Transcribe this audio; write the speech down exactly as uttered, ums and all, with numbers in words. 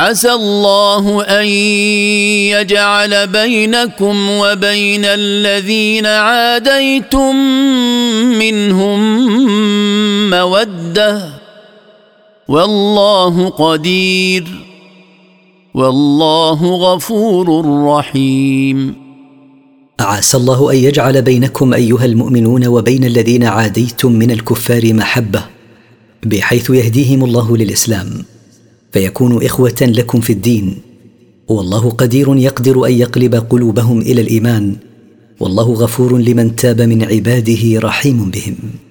عسى الله أن يجعل بينكم وبين الذين عاديتم منهم مودة والله قدير والله غفور رحيم. عسى الله أن يجعل بينكم أيها المؤمنون وبين الذين عاديتم من الكفار محبة، بحيث يهديهم الله للإسلام فيكونوا إخوة لكم في الدين، والله قدير يقدر أن يقلب قلوبهم إلى الإيمان، والله غفور لمن تاب من عباده رحيم بهم.